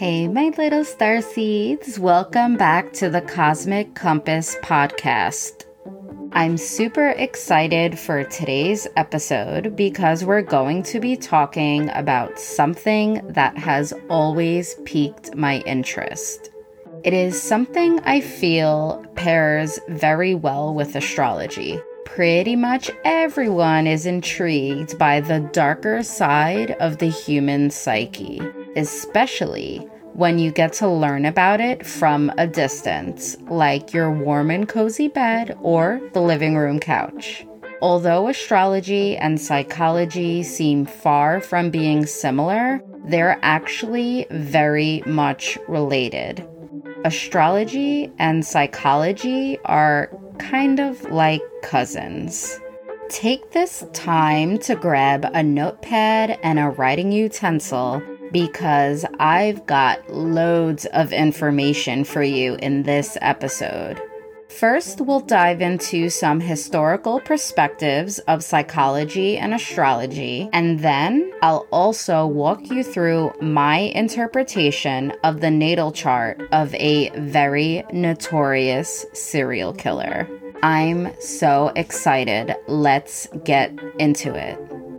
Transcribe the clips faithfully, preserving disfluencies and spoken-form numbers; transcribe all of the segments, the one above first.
Hey, my little starseeds. Welcome back to the Cosmic Compass podcast. I'm super excited for today's episode because we're going to be talking about something that has always piqued my interest. It is something I feel pairs very well with astrology. Pretty much everyone is intrigued by the darker side of the human psyche, especially when you get to learn about it from a distance, like your warm and cozy bed or the living room couch. Although astrology and psychology seem far from being similar, they're actually very much related. Astrology and psychology are kind of like cousins. Take this time to grab a notepad and a writing utensil because I've got loads of information for you in this episode. First, we'll dive into some historical perspectives of psychology and astrology, and then I'll also walk you through my interpretation of the natal chart of a very notorious serial killer. I'm so excited. Let's get into it.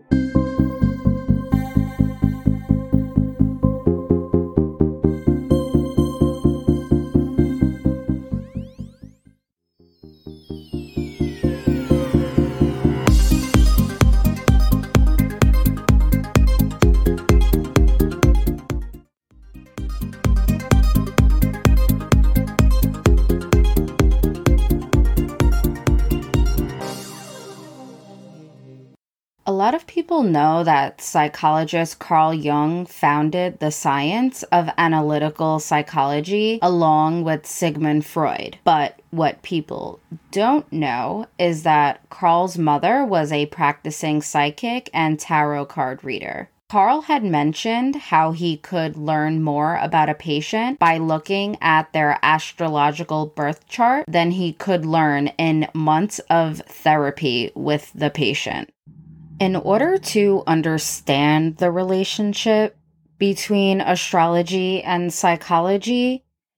A lot of people know that psychologist Carl Jung founded the science of analytical psychology along with Sigmund Freud. But what people don't know is that Carl's mother was a practicing psychic and tarot card reader. Carl had mentioned how he could learn more about a patient by looking at their astrological birth chart than he could learn in months of therapy with the patient. In order to understand the relationship between astrology and psychology,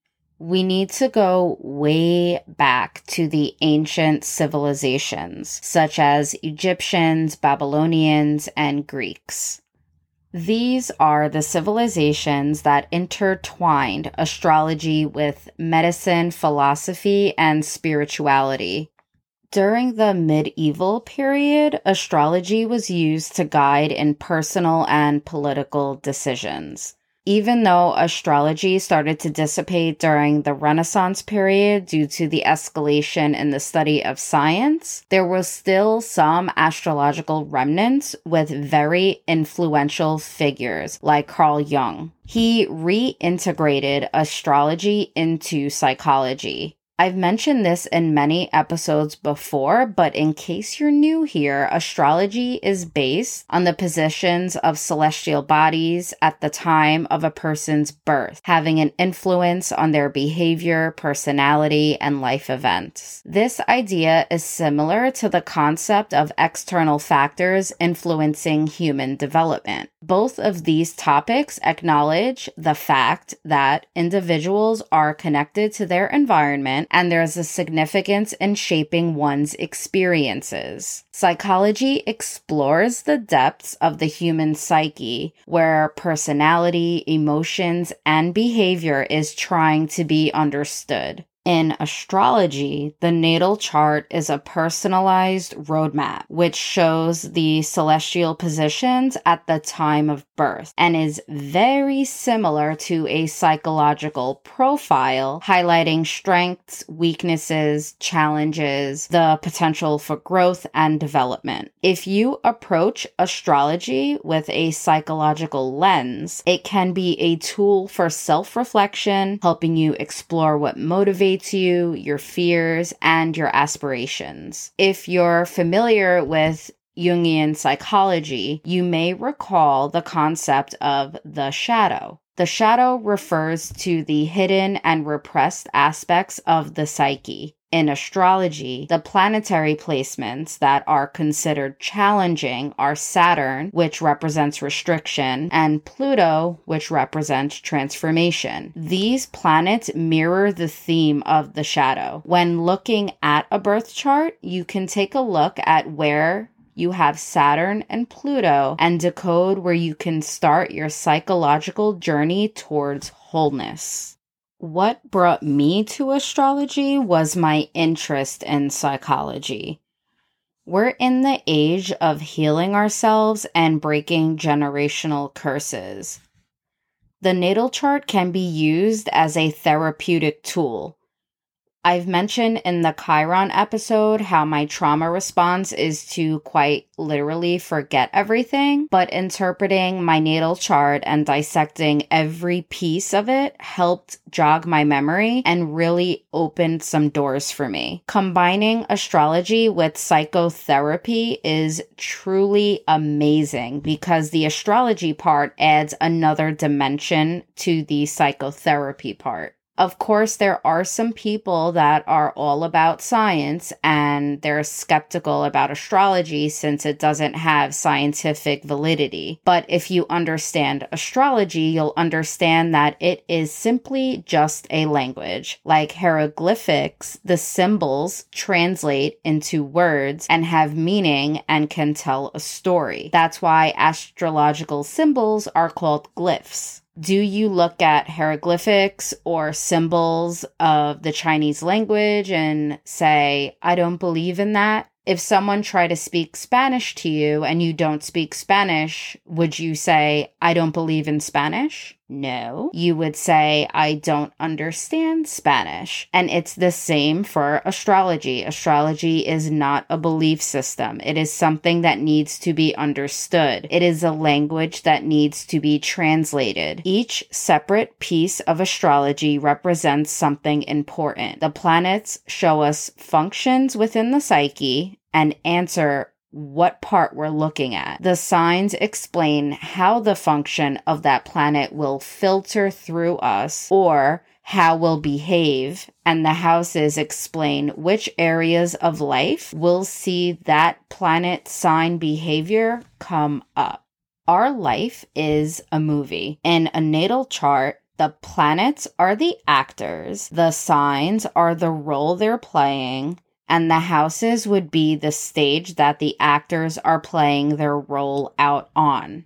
we need to go way back to the ancient civilizations, such as Egyptians, Babylonians, and Greeks. These are the civilizations that intertwined astrology with medicine, philosophy, and spirituality. During the medieval period, astrology was used to guide in personal and political decisions. Even though astrology started to dissipate during the Renaissance period due to the escalation in the study of science, there were still some astrological remnants with very influential figures like Carl Jung. He reintegrated astrology into psychology. I've mentioned this in many episodes before, but in case you're new here, astrology is based on the positions of celestial bodies at the time of a person's birth, having an influence on their behavior, personality, and life events. This idea is similar to the concept of external factors influencing human development. Both of these topics acknowledge the fact that individuals are connected to their environment and there's a significance in shaping one's experiences. Psychology explores the depths of the human psyche, where personality, emotions, and behavior is trying to be understood. In astrology, the natal chart is a personalized roadmap which shows the celestial positions at the time of birth and is very similar to a psychological profile, highlighting strengths, weaknesses, challenges, the potential for growth and development. If you approach astrology with a psychological lens, it can be a tool for self-reflection, helping you explore what motivates you, your fears, and your aspirations. If you're familiar with Jungian psychology, you may recall the concept of the shadow. The shadow refers to the hidden and repressed aspects of the psyche. In astrology, the planetary placements that are considered challenging are Saturn, which represents restriction, and Pluto, which represents transformation. These planets mirror the theme of the shadow. When looking at a birth chart, you can take a look at where you have Saturn and Pluto and decode where you can start your psychological journey towards wholeness. What brought me to astrology was my interest in psychology. We're in the age of healing ourselves and breaking generational curses. The natal chart can be used as a therapeutic tool. I've mentioned in the Chiron episode how my trauma response is to quite literally forget everything, but interpreting my natal chart and dissecting every piece of it helped jog my memory and really opened some doors for me. Combining astrology with psychotherapy is truly amazing because the astrology part adds another dimension to the psychotherapy part. Of course, there are some people that are all about science and they're skeptical about astrology since it doesn't have scientific validity. But if you understand astrology, you'll understand that it is simply just a language. Like hieroglyphics, the symbols translate into words and have meaning and can tell a story. That's why astrological symbols are called glyphs. Do you look at hieroglyphics or symbols of the Chinese language and say, I don't believe in that? If someone tried to speak Spanish to you and you don't speak Spanish, would you say, I don't believe in Spanish? No. You would say, I don't understand Spanish. And it's the same for astrology. Astrology is not a belief system. It is something that needs to be understood. It is a language that needs to be translated. Each separate piece of astrology represents something important. The planets show us functions within the psyche and answer what part we're looking at. The signs explain how the function of that planet will filter through us or how we'll behave, and the houses explain which areas of life will see that planet sign behavior come up. Our life is a movie. In a natal chart, the planets are the actors, the signs are the role they're playing, and the houses would be the stage that the actors are playing their role out on.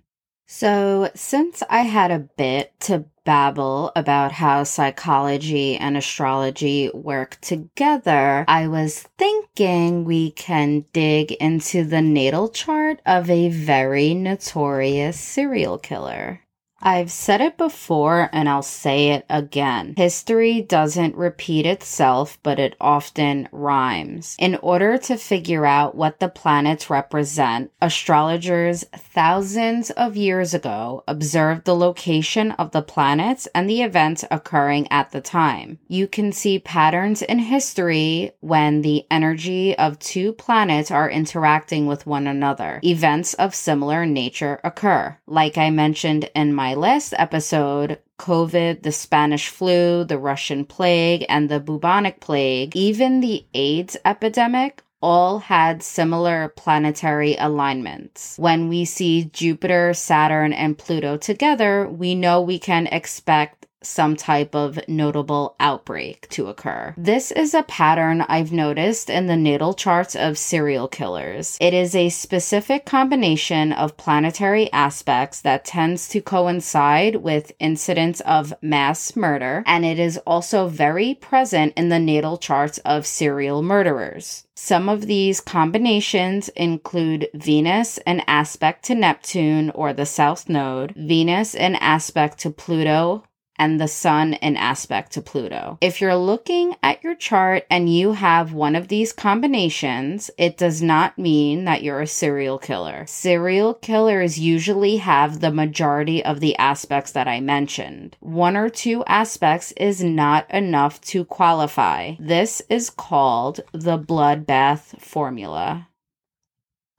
So, since I had a bit to babble about how psychology and astrology work together, I was thinking we can dig into the natal chart of a very notorious serial killer. I've said it before and I'll say it again. History doesn't repeat itself, but it often rhymes. In order to figure out what the planets represent, astrologers thousands of years ago observed the location of the planets and the events occurring at the time. You can see patterns in history when the energy of two planets are interacting with one another. Events of similar nature occur. Like I mentioned in my last episode, COVID, the Spanish flu, the Russian plague, and the bubonic plague, even the AIDS epidemic, all had similar planetary alignments. When we see Jupiter, Saturn, and Pluto together, we know we can expect some type of notable outbreak to occur. This is a pattern I've noticed in the natal charts of serial killers. It is a specific combination of planetary aspects that tends to coincide with incidents of mass murder, and it is also very present in the natal charts of serial murderers. Some of these combinations include Venus in aspect to Neptune or the South Node, Venus in aspect to Pluto, and the Sun in aspect to Pluto. If you're looking at your chart and you have one of these combinations, it does not mean that you're a serial killer. Serial killers usually have the majority of the aspects that I mentioned. One or two aspects is not enough to qualify. This is called the bloodbath formula.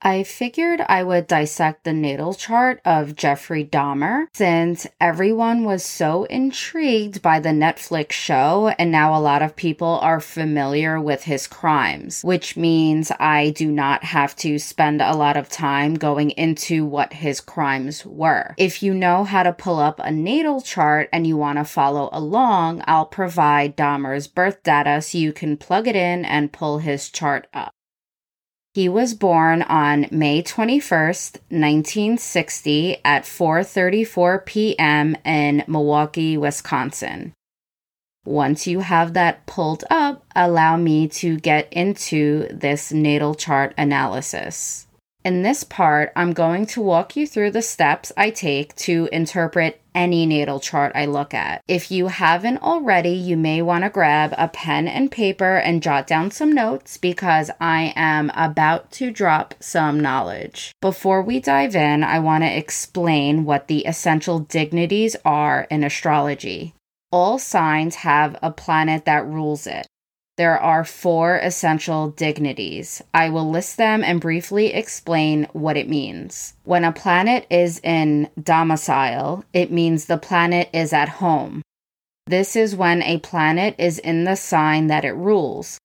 I figured I would dissect the natal chart of Jeffrey Dahmer since everyone was so intrigued by the Netflix show and now a lot of people are familiar with his crimes, which means I do not have to spend a lot of time going into what his crimes were. If you know how to pull up a natal chart and you want to follow along, I'll provide Dahmer's birth data so you can plug it in and pull his chart up. He was born on May twenty-first, nineteen sixty at four thirty-four p.m. in Milwaukee, Wisconsin. Once you have that pulled up, allow me to get into this natal chart analysis. In this part, I'm going to walk you through the steps I take to interpret any natal chart I look at. If you haven't already, you may want to grab a pen and paper and jot down some notes because I am about to drop some knowledge. Before we dive in, I want to explain what the essential dignities are in astrology. All signs have a planet that rules it. There are four essential dignities. I will list them and briefly explain what it means. When a planet is in domicile, it means the planet is at home. This is when a planet is in the sign that it rules.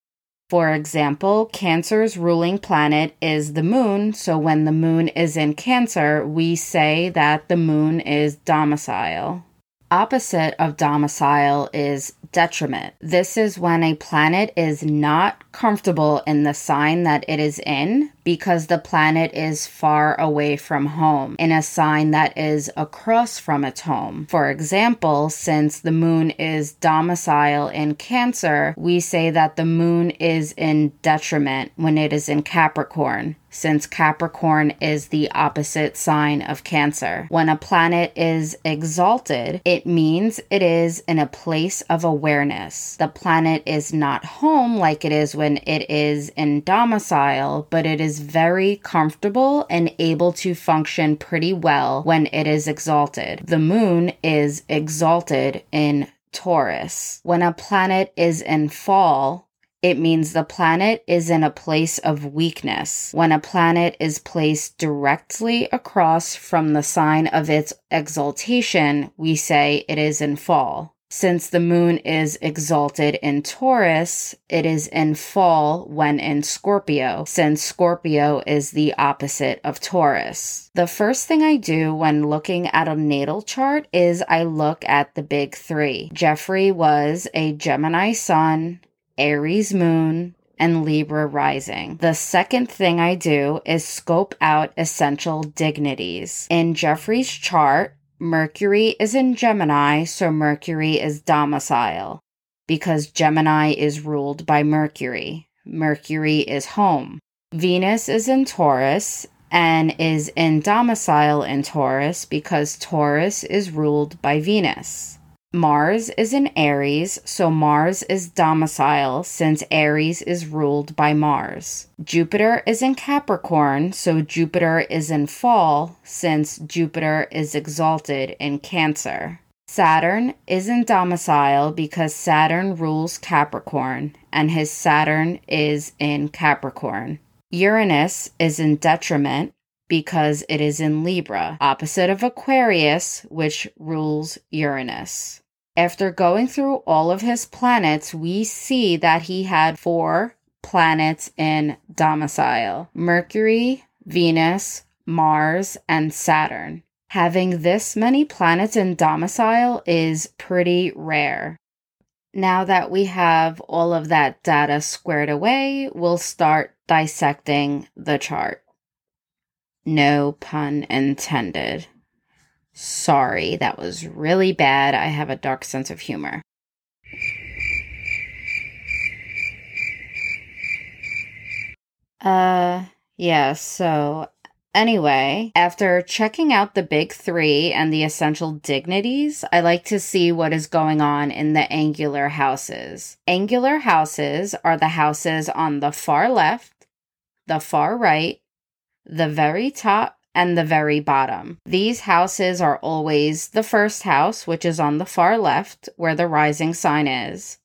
For example, Cancer's ruling planet is the moon, so when the moon is in Cancer, we say that the moon is domicile. Opposite of domicile is detriment. This is when a planet is not comfortable in the sign that it is in because the planet is far away from home, in a sign that is across from its home. For example, since the moon is domicile in Cancer, we say that the moon is in detriment when it is in Capricorn, since Capricorn is the opposite sign of Cancer. When a planet is exalted, it means it is in a place of awareness. The planet is not home like it is when it is in domicile, but it is very comfortable and able to function pretty well when it is exalted. The moon is exalted in Taurus. When a planet is in fall, it means the planet is in a place of weakness. When a planet is placed directly across from the sign of its exaltation, we say it is in fall. Since the moon is exalted in Taurus, it is in fall when in Scorpio, since Scorpio is the opposite of Taurus. The first thing I do when looking at a natal chart is I look at the big three. Jeffrey was a Gemini sun, Aries moon, and Libra rising. The second thing I do is scope out essential dignities. In Jeffrey's chart, Mercury is in Gemini, so Mercury is domicile because Gemini is ruled by Mercury. Mercury is home. Venus is in Taurus and is in domicile in Taurus because Taurus is ruled by Venus. Mars is in Aries, so Mars is domicile since Aries is ruled by Mars. Jupiter is in Capricorn, so Jupiter is in fall since Jupiter is exalted in Cancer. Saturn is in domicile because Saturn rules Capricorn, and his Saturn is in Capricorn. Uranus is in detriment because it is in Libra, opposite of Aquarius, which rules Uranus. After going through all of his planets, we see that he had four planets in domicile: Mercury, Venus, Mars, and Saturn. Having this many planets in domicile is pretty rare. Now that we have all of that data squared away, we'll start dissecting the chart. No pun intended. Sorry, that was really bad. I have a dark sense of humor. Uh, yeah, so anyway, after checking out the big three and the essential dignities, I like to see what is going on in the angular houses. Angular houses are the houses on the far left, the far right, the very top, and the very bottom. These houses are always the first house, which is on the far left, where the rising sign is,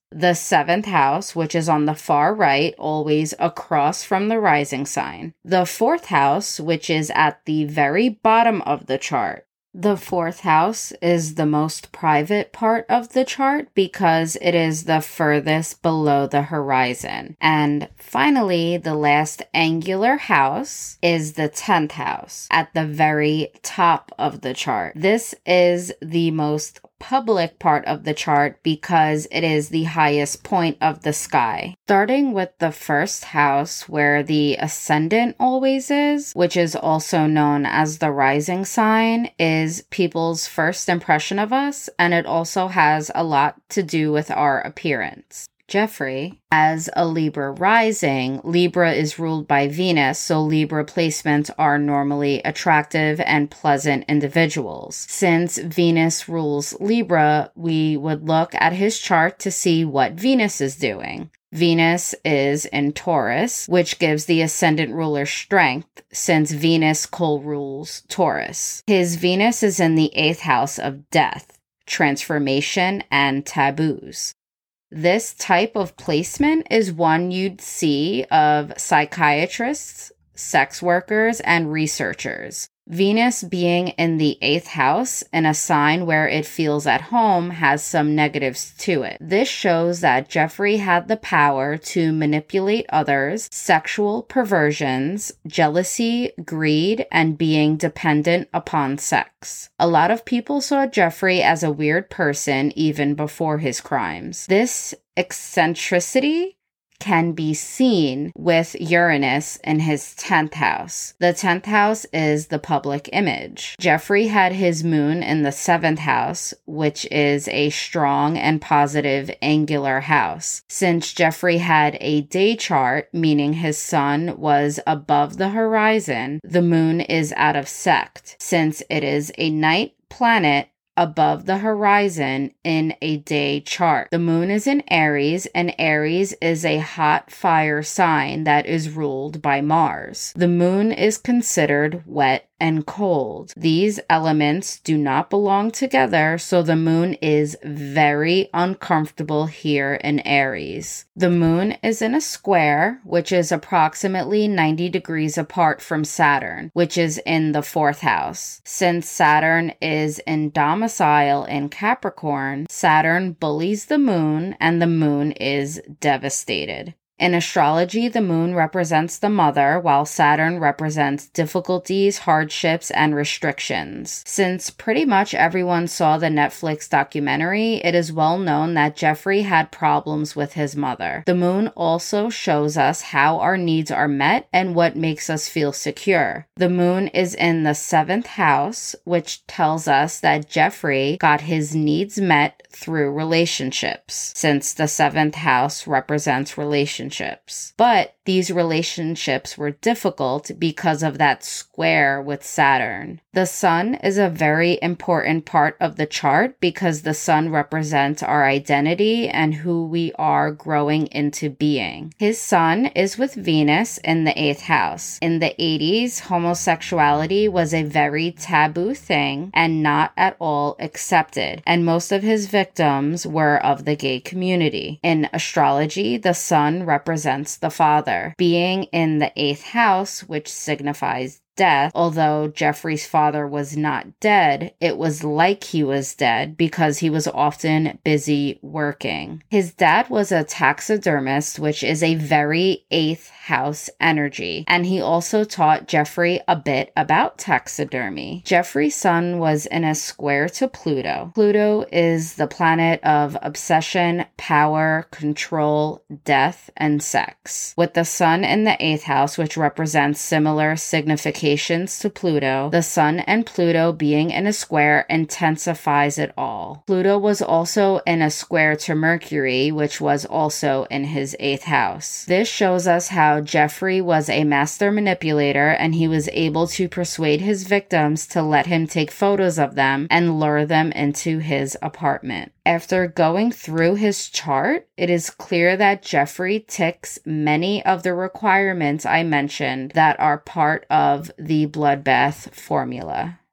The seventh house, which is on the far right, always across from the rising sign. The fourth house, which is at the very bottom of the chart. The fourth house is the most private part of the chart because it is the furthest below the horizon. And finally, the last angular house is the tenth house at the very top of the chart. This is the most public part of the chart because it is the highest point of the sky. Starting with the first house where the ascendant always is, which is also known as the rising sign, is people's first impression of us, and it also has a lot to do with our appearance. Jeffrey, as a Libra rising, Libra is ruled by Venus, so Libra placements are normally attractive and pleasant individuals. Since Venus rules Libra, we would look at his chart to see what Venus is doing. Venus is in Taurus, which gives the ascendant ruler strength since Venus co-rules Taurus. His Venus is in the eighth house of death, transformation, and taboos. This type of placement is one you'd see of psychiatrists, sex workers, and researchers. Venus being in the eighth house in a sign where it feels at home has some negatives to it. This shows that Jeffrey had the power to manipulate others, sexual perversions, jealousy, greed, and being dependent upon sex. A lot of people saw Jeffrey as a weird person even before his crimes. This eccentricity can be seen with Uranus in his tenth house. The tenth house is the public image. Jeffrey had his moon in the seventh house, which is a strong and positive angular house. Since Jeffrey had a day chart, meaning his sun was above the horizon, the moon is out of sect, since it is a night planet above the horizon in a day chart. The moon is in Aries, and Aries is a hot fire sign that is ruled by Mars. The moon is considered wet and cold. These elements do not belong together, so the moon is very uncomfortable here in Aries. The moon is in a square, which is approximately ninety degrees apart from Saturn, which is in the fourth house. Since Saturn is in domicile in Capricorn, Saturn bullies the moon, and the moon is devastated. In astrology, the moon represents the mother, while Saturn represents difficulties, hardships, and restrictions. Since pretty much everyone saw the Netflix documentary, it is well known that Jeffrey had problems with his mother. The moon also shows us how our needs are met and what makes us feel secure. The moon is in the seventh house, which tells us that Jeffrey got his needs met through relationships, since the seventh house represents relationships. But these relationships were difficult because of that square with Saturn. The sun is a very important part of the chart because the sun represents our identity and who we are growing into being. His sun is with Venus in the eighth house. In the eighties, homosexuality was a very taboo thing and not at all accepted, and most of his victims were of the gay community. In astrology, the sun represents the father. Being in the eighth house, which signifies death, although Jeffrey's father was not dead, it was like he was dead because he was often busy working. His dad was a taxidermist, which is a very eighth house energy, and he also taught Jeffrey a bit about taxidermy. Jeffrey's sun was in a square to Pluto. Pluto is the planet of obsession, power, control, death, and sex. With the sun in the eighth house, which represents similar significations to Pluto, the sun and Pluto being in a square intensifies it all. Pluto was also in a square to Mercury, which was also in his eighth house. This shows us how Jeffrey was a master manipulator, and he was able to persuade his victims to let him take photos of them and lure them into his apartment. After going through his chart, it is clear that Jeffrey ticks many of the requirements I mentioned that are part of the bloodbath formula.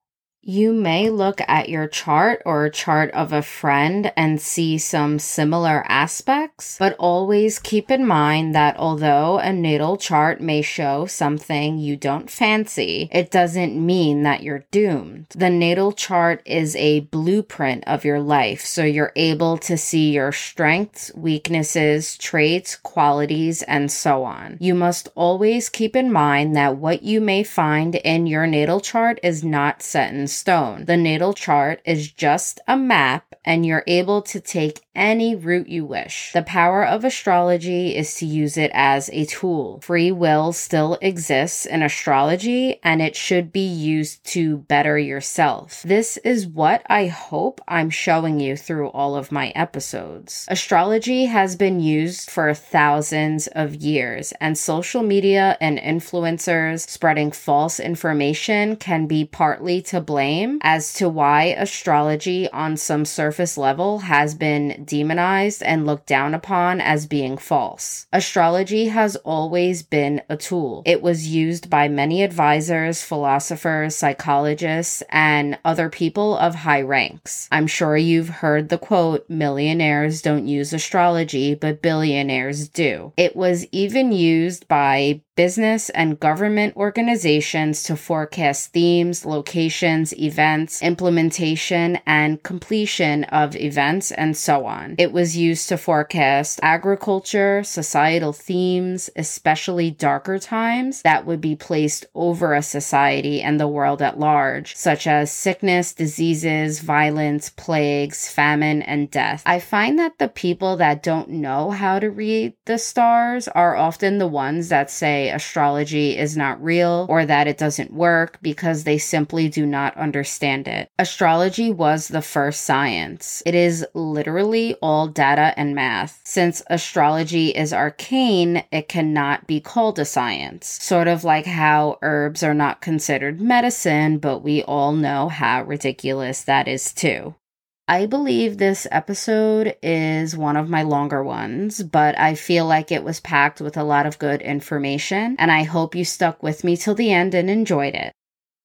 You may look at your chart or a chart of a friend and see some similar aspects, but always keep in mind that although a natal chart may show something you don't fancy, it doesn't mean that you're doomed. The natal chart is a blueprint of your life, so you're able to see your strengths, weaknesses, traits, qualities, and so on. You must always keep in mind that what you may find in your natal chart is not set in stone. The natal chart is just a map, and you're able to take any route you wish. The power of astrology is to use it as a tool. Free will still exists in astrology, and it should be used to better yourself. This is what I hope I'm showing you through all of my episodes. Astrology has been used for thousands of years, and social media and influencers spreading false information can be partly to blame as to why astrology on some surface level has been demonized and looked down upon as being false. Astrology has always been a tool. It was used by many advisors, philosophers, psychologists, and other people of high ranks. I'm sure you've heard the quote, "Millionaires don't use astrology, but billionaires do." It was even used by business and government organizations to forecast themes, locations, events, implementation, and completion of events, and so on. It was used to forecast agriculture, societal themes, especially darker times that would be placed over a society and the world at large, such as sickness, diseases, violence, plagues, famine, and death. I find that the people that don't know how to read the stars are often the ones that say astrology is not real or that it doesn't work because they simply do not understand it. Astrology was the first science. It is literally all data and math. Since astrology is arcane, it cannot be called a science. Sort of like how herbs are not considered medicine, but we all know how ridiculous that is too. I believe this episode is one of my longer ones, but I feel like it was packed with a lot of good information, and I hope you stuck with me till the end and enjoyed it.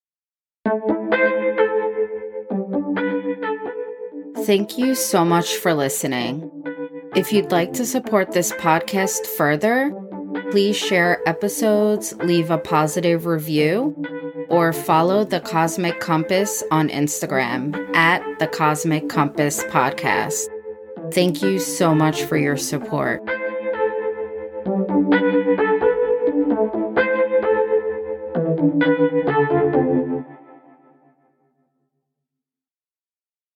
Thank you so much for listening. If you'd like to support this podcast further, please share episodes, leave a positive review, or follow The Cosmic Compass on Instagram at The Cosmic Compass Podcast. Thank you so much for your support. Thank you.